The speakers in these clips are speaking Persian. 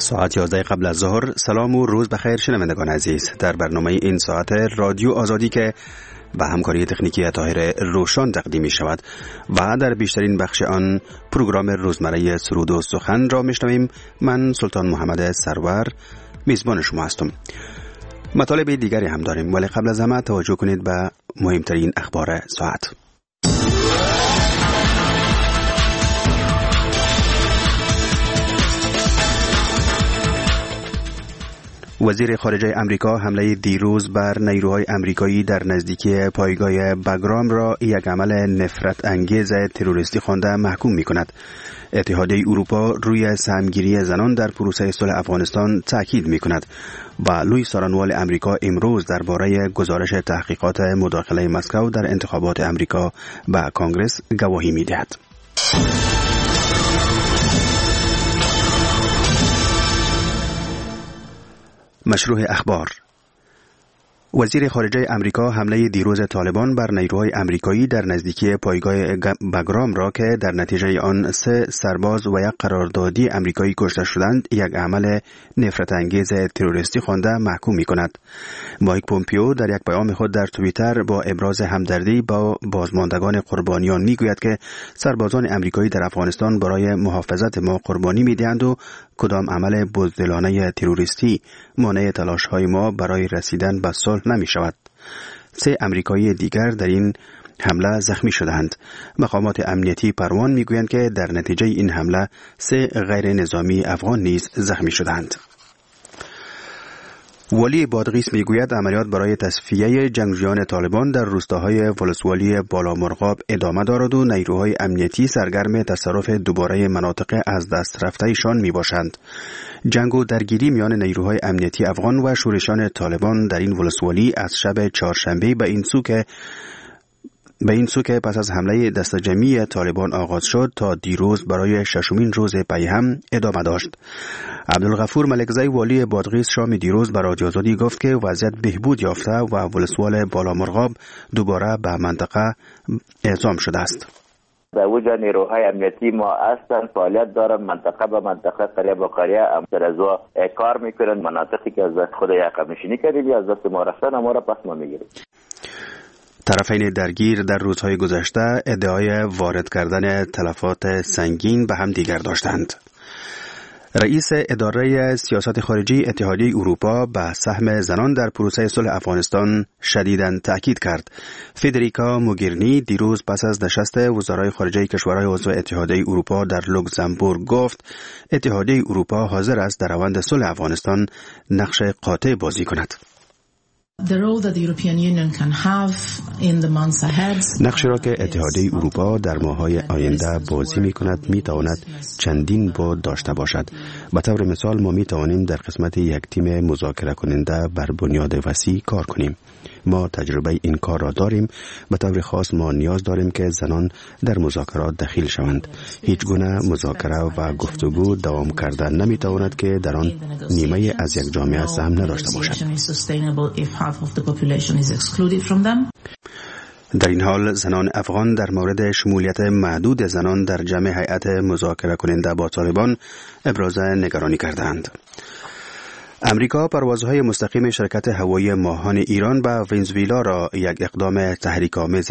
ساعت 11 قبل از ظهر. سلام و روز بخیر شنوندگان عزیز. در برنامه این ساعت رادیو آزادی که به همکاری تکنیکی طاهر روشان تقدیم می شود و در بیشترین بخش آن پروگرام روزمره سرود و سخن را می شنویم. من سلطان محمد سرور میزبان شما هستم. مطالب دیگری هم داریم ولی قبل از همه توجه کنید به مهمترین اخبار ساعت. وزیر خارجه امریکا حمله دیروز بر نیروهای امریکایی در نزدیکی پایگاه باگرام را یک عمل نفرت انگیز تروریستی خوانده محکوم می کند. اتحادیه اروپا روی سهمگیری زنان در پروسه صلح افغانستان تاکید می کند و لوی سارنوال امریکا امروز درباره گزارش تحقیقات مداخله مسکو در انتخابات امریکا به کانگرس گواهی می دهد. مشروع اخبار. وزیر خارجه امریکا حمله دیروز طالبان بر نیروهای امریکایی در نزدیکی پایگاه باگرام را که در نتیجه آن 3 سرباز و یک قراردادی امریکایی کشته شدند یک عمل نفرت انگیز تروریستی خوانده محکوم می کند. مایک پومپیو در یک پیام خود در توییتر با ابراز همدردی با بازماندگان قربانیان می گوید که سربازان امریکایی در افغانستان برای محافظت ما قربانی می دهند و کدام عمل بزدلانه تروریستی مانع تلاش‌های ما برای رسیدن به صلح نمی شود. 3 امریکایی دیگر در این حمله زخمی شدند. مقامات امنیتی پروان می گویند که در نتیجه این حمله 3 غیر نظامی افغان نیز زخمی شدند. ولی بادغیس می گوید عملیات برای تصفیه جنگجویان طالبان در روستاهای ولسوالی بالامرغاب ادامه دارد و نیروهای امنیتی سرگرم تصرف دوباره مناطق از دست رفته‌شان می باشند. جنگ و درگیری میان نیروهای امنیتی افغان و شورشیان طالبان در این ولسوالی از شب چهارشنبه به این سو که پس از حمله دست جمعی طالبان آغاز شد تا دیروز برای 6مین روز پی هم ادامه داشت. عبدالغفور ملکزی والی بادغیس شام دیروز به رادیو آزادی گفت که وضعیت بهبود یافته و ولسوال بالامرغاب دوباره به منطقه اعزام شده است. در وجه نیروهای امنیتی ما هستند، فعالیت دارن، منطقه به منطقه، قریه به قریه امترازوا کار میکنن. مناطقی که از دست خود یقه نشینی کردیم یا از دست ما رفتن ما را پس ما میگیریم. طرفین درگیر در روزهای گذشته ادعای وارد کردن تلفات سنگین به هم دیگر داشتند. رئیس اداره سیاست خارجی اتحادیه اروپا به سهم زنان در پروسه صلح افغانستان شدیداً تاکید کرد. فدریکا موگرینی دیروز پس از نشست وزرای خارجه کشورهای عضو اتحادیه اروپا در لوکزامبورگ گفت اتحادیه اروپا حاضر است در روند صلح افغانستان نقش قاطع بازی کند. نقشی را که اتحادیه اروپا در ماه‌های آینده بازی می‌کند می‌تواند چندین بعد داشته باشد. به طور مثال ما می‌توانیم در قسمت یک تیم مذاکره کننده بر بنیاد وسیع کار کنیم. ما تجربه این کار را داریم. به طور خاص ما نیاز داریم که زنان در مذاکرات دخیل شوند. هیچ گونه مذاکره و گفتگو دوام کردن نمی‌تواند که در آن نیمه از یک جامعه سهم نداشته باشد. در این حال زنان افغان در مورد شمولیت محدود زنان در جمع هیئت مذاکره کننده با طالبان ابراز نگرانی کردند. امریکا پروازهای مستقیم شرکت هوایی ماهان ایران به ونزوئلا را یک اقدام تحریک‌آمیز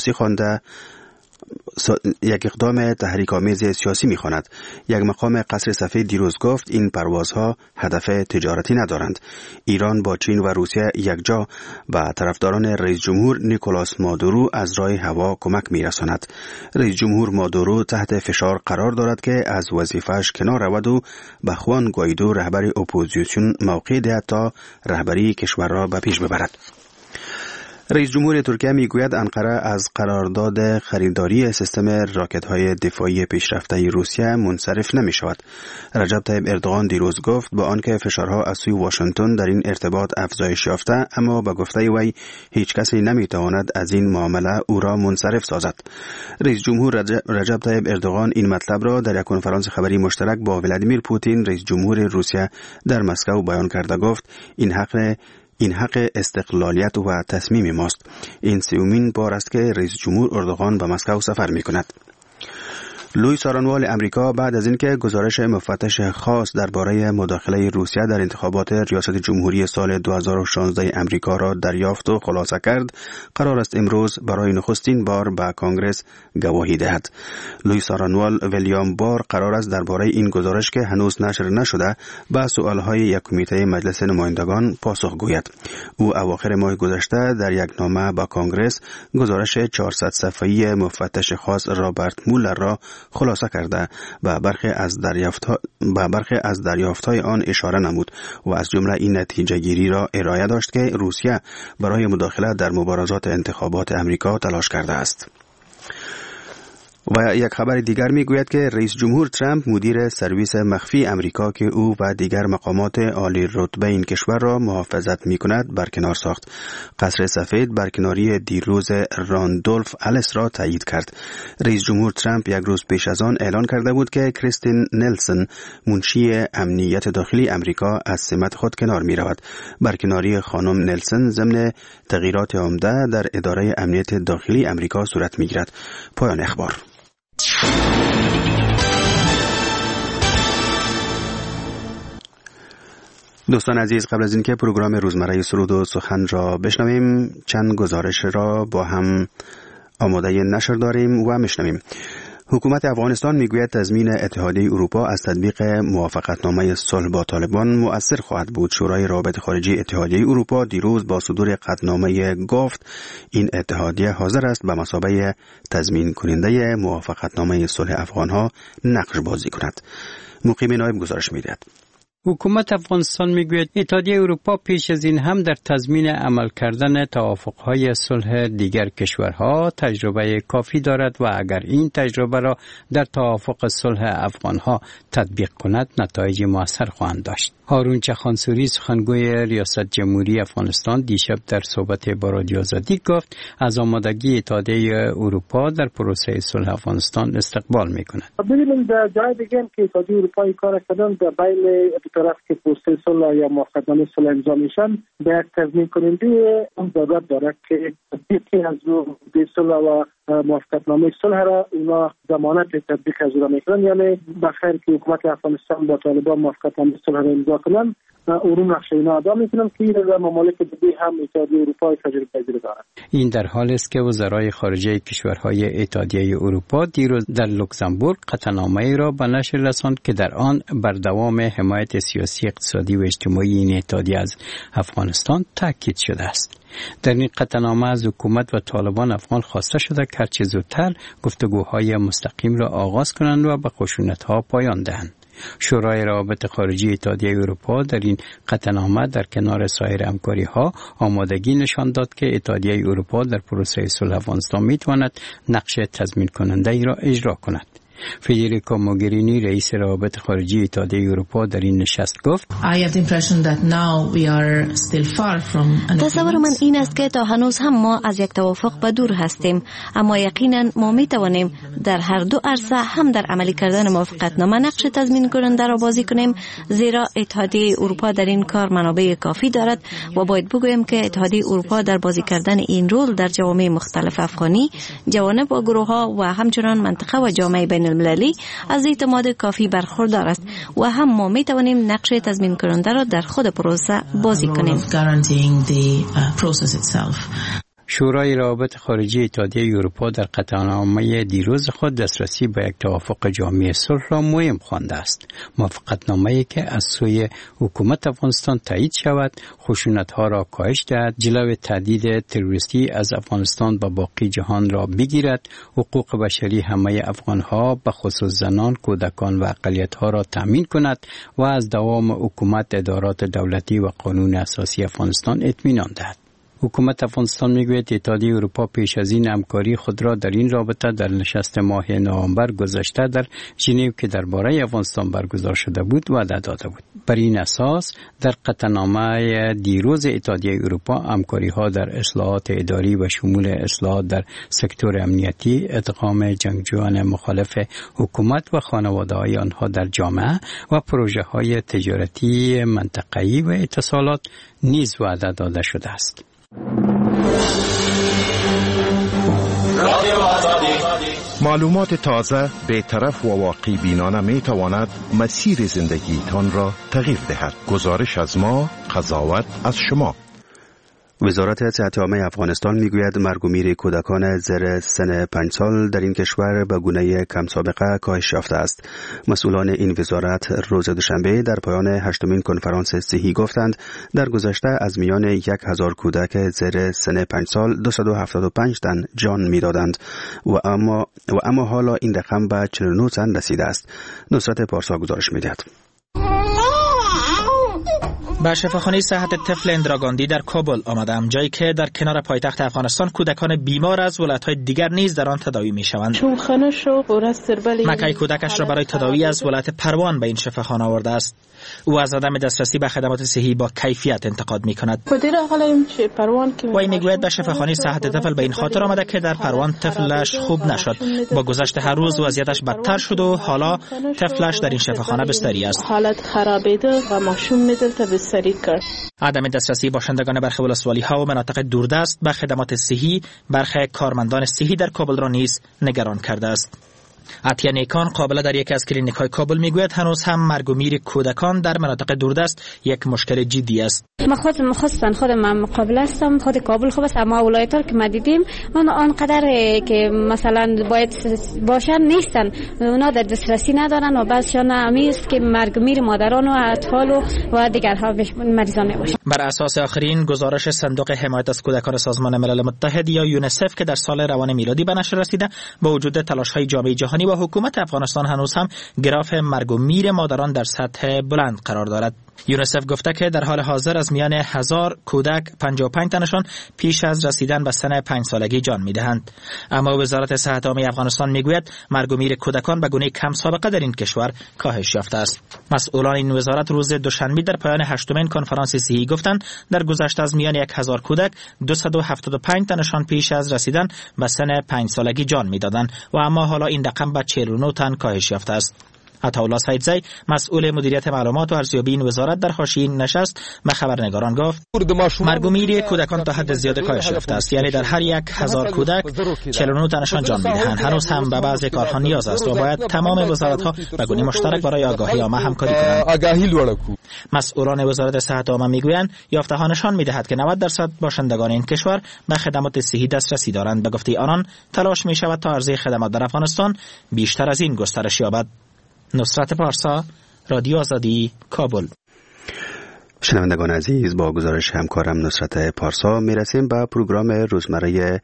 سیاسی می‌خواند. یک مقام قصر سفید دیروز گفت این پروازها هدف تجارتی ندارند. ایران با چین و روسیه یکجا به طرفداران رئیس جمهور نیکولاس مادورو از راه هوا کمک می‌رساند. رئیس جمهور مادورو تحت فشار قرار دارد که از وظیفه‌اش کنار رود و به خوان گوایدو رهبر اپوزیسیون موقع دهد تا رهبری کشور را به پیش ببرد. رئیس جمهور ترکیه میگوید انقره از قرارداد خریداری سیستم راکت‌های دفاعی پیشرفته روسیه منصرف نمی‌شود. رجب طیب اردوغان دیروز گفت با آنکه فشارها از سوی واشنگتن در این ارتباط افزایش یافته، اما به گفته وی هیچ کسی نمی‌تواند از این معامله او را منصرف سازد. رئیس جمهور رجب طیب اردوغان این مطلب را در یک کنفرانس خبری مشترک با ولادیمیر پوتین رئیس جمهور روسیه در مسکو بیان کرده گفت این حق استقلالیت و تصمیم ماست. این سومین بار است که رئیس جمهور اردوغان به مسکو سفر می کند. لوئیس آرانوال امریکا بعد از اینکه گزارش مفتش خاص درباره مداخله روسیه در انتخابات ریاست جمهوری سال 2016 امریکا را دریافت و خلاصه کرد، قرار است امروز برای نخستین بار به کانگرس گواهی دهد. لوئیس آرانوال ویلیام بار قرار است درباره این گزارش که هنوز نشر نشده به سوالهای یک کمیته مجلس نمایندگان پاسخ گوید. او اواخر ماه گذشته در یک نامه به کانگرس گزارش 400 صفحه‌ای مفتش خاص رابرت مولر را خلاصه کرده به برخی از دریافت‌های آن اشاره نمود و از جمله این نتیجه گیری را ارائه داشت که روسیه برای مداخله در مبارزات انتخابات امریکا تلاش کرده است. و یک خبر دیگر میگوید که رئیس جمهور ترامپ مدیر سرویس مخفی امریکا که او و دیگر مقامات عالی رتبه این کشور را محافظت میکند برکنار ساخت. قصر سفید برکناری دیروز راندولف الیس را تایید کرد. رئیس جمهور ترامپ یک روز پیش از آن اعلان کرده بود که کریستین نلسن منشی امنیت داخلی امریکا از سمت خود کنار می رود. برکناری خانم نلسن ضمن تغییرات عمده در اداره امنیت داخلی امریکا صورت می گیرد. پایان اخبار. دوستان عزیز، قبل از اینکه پروگرام روزمره سرود و سخن را بشنویم چند گزارش را با هم آماده نشر داریم و میشنویم. حکومت افغانستان میگوید تضمین اتحادیه اروپا از تطبیق موافقتنامه صلح با طالبان مؤثر خواهد بود. شورای روابط خارجی اتحادیه اروپا دیروز با صدور قطعنامه گفت این اتحادیه حاضر است به مثابه تضمین کننده موافقتنامه صلح افغانها نقش بازی کند. مقیم نایب گزارش میدهد. حکومت افغانستان میگوید اتحادیه اروپا پیش از این هم در تضمین عمل کردن توافقهای صلح دیگر کشورها تجربه کافی دارد و اگر این تجربه را در توافق صلح افغانها تطبیق کند نتایج موثر خواهند داشت. هارون چخانسوری سخنگوی ریاست جمهوری افغانستان دیشب در صحبت با رادیو آزادی گفت از آمادگی اتحادیه اروپا در پروسه صلح افغانستان استقبال میکند. ببینیم در جای دیگه که اتحادیه اروپا کار کردن در بین طرف که پروسه صلح یا موافقتنامه صلح امضا میشن به یک تضمین کننده اون ضرورت دارد که تطبیق از صلح و موافقتنامه صلح را اونا ضمانت تطبیق از او را میکنن، یعنی بخیر که حکومت افغانستان با طالبان موافقتنامه صلح را امضا کنن اون نقش اینا ادا میکنن که این در ممالک دیگه هم اتحادیه اروپا تجربه پذیر دارد. این در حالی است که وزرای خارجه کشورهای اتحادیه اروپا دیروز در لوکزامبورگ قطعنامه‌ای را به نشر رساند که در آن بر دوام حمایت سیاسی، اقتصادی و اجتماعی این اتحادیه از افغانستان تاکید شده است. در این قطعنامه از حکومت و طالبان افغان خواسته شده که هرچه زودتر گفتگوهای مستقیم را آغاز کنند و به خشونت‌ها پایان دهند. شورای روابط خارجی اتحادیه اروپا در این قطعنامه در کنار سایر همکاری‌ها آمادگی نشان داد که اتحادیه اروپا در پروسه صلح افغانستان می‌تواند نقش تضمین کننده ای را اجرا کند. فدریکا موگرینی رئیس روابط خارجی اتحادیه اروپا در این نشست گفت تصور من این است که تا هنوز هم ما از یک توافق به دور هستیم، اما یقینا ما می توانیم در هر دو عرصه هم در عملی کردن موافقتنامه نقش تضمین کننده را بازی کنیم، زیرا اتحادیه اروپا در این کار منابع کافی دارد و باید بگویم که اتحادیه اروپا در بازی کردن این رول در جوامع مختلف افغانی، جوانب و گروه‌ها و همچنان منطقه و جامعه بین المللی از اعتماد کافی برخوردار است و هم ما می توانیم نقش تضمین کننده را در خود پروسه بازی کنیم. شورای روابط خارجی اتحادیه اروپا در قطعنامه دیروز خود دسترسی به یک توافق جامع صلح را مهم خوانده است. موافقتنامه‌ای که از سوی حکومت افغانستان تایید شود، خشونت‌ها را کاهش دهد، جلوی تهدید تروریستی از افغانستان به باقی جهان را بگیرد، حقوق بشری همه افغان‌ها به خصوص زنان، کودکان و اقلیت‌ها را تامین کند و از دوام حکومت، ادارات دولتی و قانون اساسی افغانستان اطمینان دهد. حکومت افغانستان میگوید اتحادیه اروپا پیش از این همکاری خود را در این رابطه در نشست ماه نوامبر گذشته در ژنو که درباره افغانستان برگزار شده بود وعده داده بود. بر این اساس در قطعنامه دیروز اتحادیه اروپا همکاری‌ها در اصلاحات اداری و شمول اصلاحات در سکتور امنیتی، ادغام جنگجویان مخالف حکومت و خانواده‌های آنها در جامعه و پروژه‌های تجارتی منطقه‌ای و اتصالات نیز وعده داده شده است. معلومات تازه بی‌طرف و واقع بینانه می تواند مسیر زندگیتان را تغییر دهد. گزارش از ما، قضاوت از شما. وزارت صحت عامه افغانستان میگوید مرگ و میر کودکان زیر سن 5 سال در این کشور به گونه کم سابقه کاهش یافته است. مسئولان این وزارت روز دوشنبه در پایان 8مین کنفرانس صحی گفتند در گذشته از میان 1000 کودک زیر سن 5 سال 275 تن جان میدادند و اما حالا این رقم به 49 تن رسیده است. نصرت پارسا گزارش میدهد. به شفاخانه صحت طفل اندراگاندی در کابل آمدم، جایی که در کنار پایتخت افغانستان کودکان بیمار از ولایت‌های دیگر نیز در آن تداوی می‌شوند. مکه کودکش را برای تداوی از ولایت پروان به این شفاخانه آورده است. او از عدم دسترسی به خدمات صحی با کیفیت انتقاد می‌کند. و این میگوید به شفاخانه صحت طفل به این خاطر آمده که در پروان طفلش خوب نشد. با گذشت هر روز وضعیتش بدتر شد و حالا طفلش در این شفاخانه بستری است. حالت خرابیده و ماشوم می‌دلته بستری کرد. عدم دسترسی باشندگان برخی ولسوالی‌ها و مناطق دوردست به خدمات صحی برخی کارمندان صحی در کابل را نیز نگران کرده است. عطیه نیکان قابل در یکی از کلینیک‌های کابل میگوید هنوز هم مرگ و میر کودکان در مناطق دوردست یک مشکل جدی است. خودم مقابل هستم، خود کابل خوب است، اما ولایت‌ها که ما دیدیم آنقدر که مثلا باید باشن نیستن، اونا در دسترسی ندارن و بعضشان است که مرگ و میر مادران و اطفال و دیگرها مریضان میباشن. بر اساس آخرین گزارش صندوق حمایت از کودکان سازمان ملل متحد یا یونیسف که در سال روان میلادی به نشر رسیده، با وجود تلاش‌های جامعه جهانی و حکومت افغانستان هنوز هم گراف مرگ و میر مادران در سطح بلند قرار دارد. یونیسف گفته که در حال حاضر از میان 1000 کودک 55 تنشان پیش از رسیدن به سن 5 سالگی جان میدهند. اما وزارت صحت عامه افغانستان میگوید مرگ و میر کودکان به گونه کم سابقه در این کشور کاهش یافته است. مسئولان این وزارت روز دوشنبه در پایان 8مین کنفرانس صحی گفتند در گذشته از میان 1000 کودک 275 تنشان پیش از رسیدن به سن 5 سالگی جان میدادند و اما حالا این رقم به 49 تن کاهش یافته است. عطاالله سیدزی مسئول مدیریت معلومات و ارزیابی این وزارت در حاشیه نشست به خبرنگاران گفت مرگ و میر کودکان تا حد زیاد کاهش یافته است، یعنی در هر 1000 کودک 49 تنشان جان میدهند. هنوز هم به بعضی کارها نیاز است و باید تمام وزارت‌ها به گونه مشترک برای آگاهی عامه همکاری کنند. مسئولان وزارت صحت عامه میگویند یافته‌ها نشان میدهد که 90% باشندگان این کشور به خدمات صحی دسترسی دارند. به گفته آنان تلاش می‌شود تا عرضه خدمات در افغانستان بیشتر از این گسترش یابد. نصرت پارسا، رادیو آزادی، کابل. شنوندگان عزیز، با گزارش همکارم نصرت پارسا میرسیم به پروگرام روزمره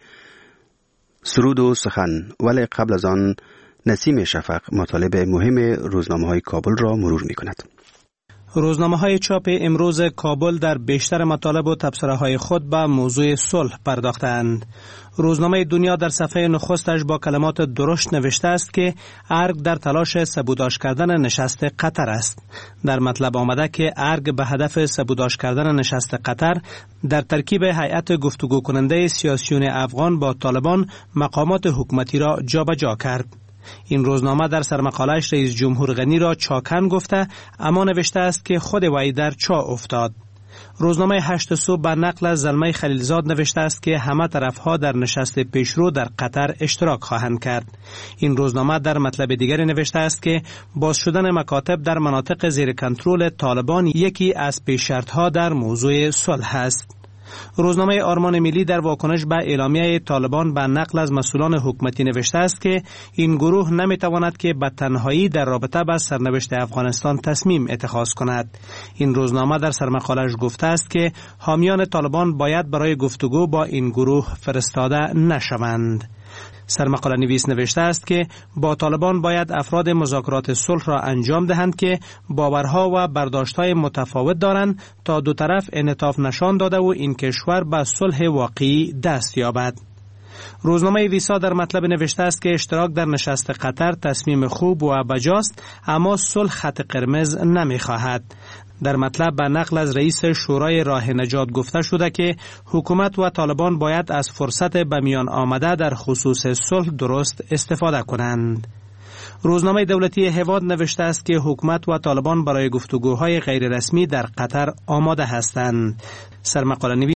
سرود و سخن، ولی قبل از آن نسیم شفق مطالب مهم روزنامه‌های کابل را مرور می‌کند. روزنامه‌های چاپ امروز کابل در بیشتر مطالب و تبصره‌های خود به موضوع صلح پرداختند. روزنامه دنیا در صفحه نخستش با کلمات درشت نوشته است که ارگ در تلاش سبوداش کردن نشست قطر است. در مطلب آمده که ارگ به هدف سبوداش کردن نشست قطر در ترکیب هیئت گفتگو کننده سیاسیون افغان با طالبان مقامات حکومتی را جابجا کرد. این روزنامه در سرمقاله‌اش رئیس جمهور غنی را چاکن گفته، اما نوشته است که خود وی در چاه افتاد. روزنامه 8 صبح به نقل از زلمه خلیلزاد نوشته است که همه طرفها در نشست پیشرو در قطر اشتراک خواهند کرد. این روزنامه در مطلب دیگری نوشته است که باز شدن مکاتب در مناطق زیر کنترل طالبان یکی از پیش شرط‌ها در موضوع صلح است. روزنامه آرمان ملی در واکنش به اعلامیه طالبان به نقل از مسئولان حکومتی نوشته است که این گروه نمیتواند که به تنهایی در رابطه با سرنوشت افغانستان تصمیم اتخاذ کند. این روزنامه در سرمقاله‌اش گفته است که حامیان طالبان باید برای گفتگو با این گروه فرستاده نشوند. سرمقاله نویس نوشته است که با طالبان باید افراد مذاکرات صلح را انجام دهند که باورها و برداشت‌های متفاوت دارند تا دو طرف انعطاف نشان داده و این کشور به صلح واقعی دست یابد. روزنامه ویسا در مطلب نوشته است که اشتراک در نشست قطر تصمیم خوب و بجاست، اما صلح خط قرمز نمی‌خواهد. در مطلب به نقل از رئیس شورای راه نجات گفته شده که حکومت و طالبان باید از فرصت به میان آمده در خصوص صلح درست استفاده کنند. روزنامه دولتی هواد نوشته است که حکومت و طالبان برای گفتگوهای غیر رسمی در قطر آماده هستند. سرمقاله